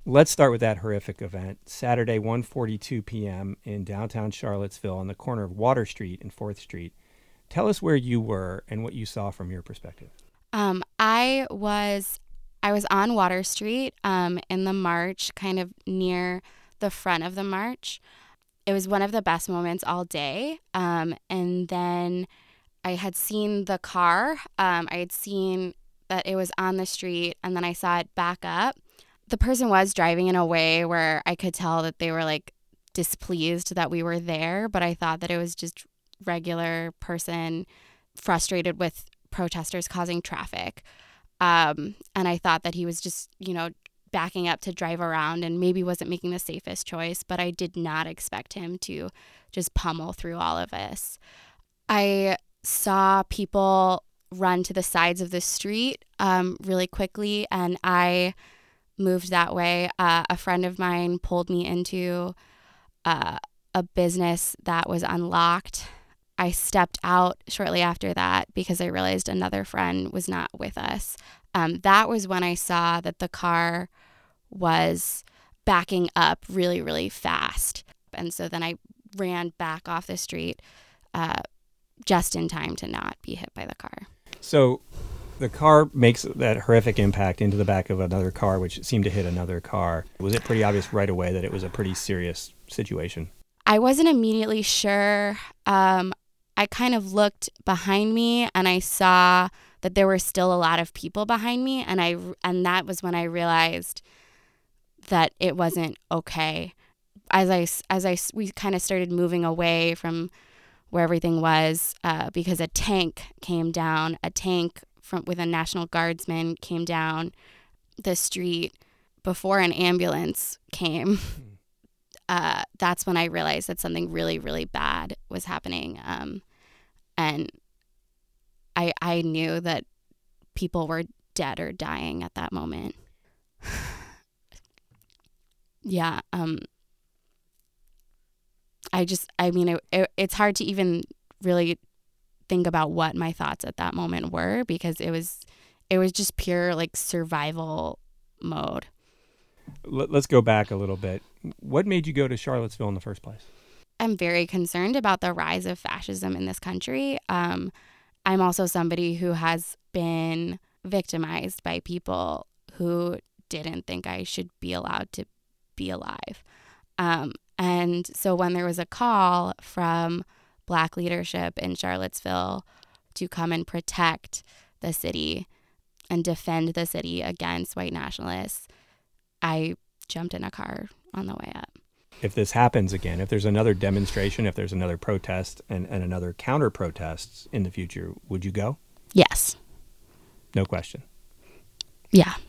Let's start with that horrific event. Saturday, 1:42 p.m. in downtown Charlottesville on the corner of Water Street and 4th Street. Tell us where you were and what you saw from your perspective. I was on Water Street in the march, kind of near the front of the march. It was one of the best moments all day. And then I had seen the car. I had seen that it was on the street, and then I saw it back up. The person was driving in a way where I could tell that they were like displeased that we were there, but I thought that it was just regular person frustrated with protesters causing traffic. And I thought that he was just, backing up to drive around and maybe wasn't making the safest choice, but I did not expect him to just pummel through all of this. I saw people run to the sides of the street really quickly, and I moved that way. A friend of mine pulled me into a business that was unlocked. I stepped out shortly after that because I realized another friend was not with us. That was when I saw that the car was backing up really, really fast. And so then I ran back off the street just in time to not be hit by the car. So the car makes that horrific impact into the back of another car, which seemed to hit another car. Was it pretty obvious right away that it was a pretty serious situation? I wasn't immediately sure. I kind of looked behind me and I saw that there were still a lot of people behind me, and that was when I realized that it wasn't okay. We kind of started moving away from where everything was because a tank with a National Guardsman came down the street before an ambulance came. That's when I realized that something really, really bad was happening. And I knew that people were dead or dying at that moment. Yeah. It's hard to even really think about what my thoughts at that moment were because it was just pure like survival mode. Let's go back a little bit. What made you go to Charlottesville in the first place? I'm very concerned about the rise of fascism in this country. I'm also somebody who has been victimized by people who didn't think I should be allowed to be alive. And so when there was a call from Black leadership in Charlottesville to come and protect the city and defend the city against white nationalists, I jumped in a car on the way up. If this happens again, if there's another demonstration, if there's another protest and another counter protest in the future, would you go? Yes. No question. Yeah.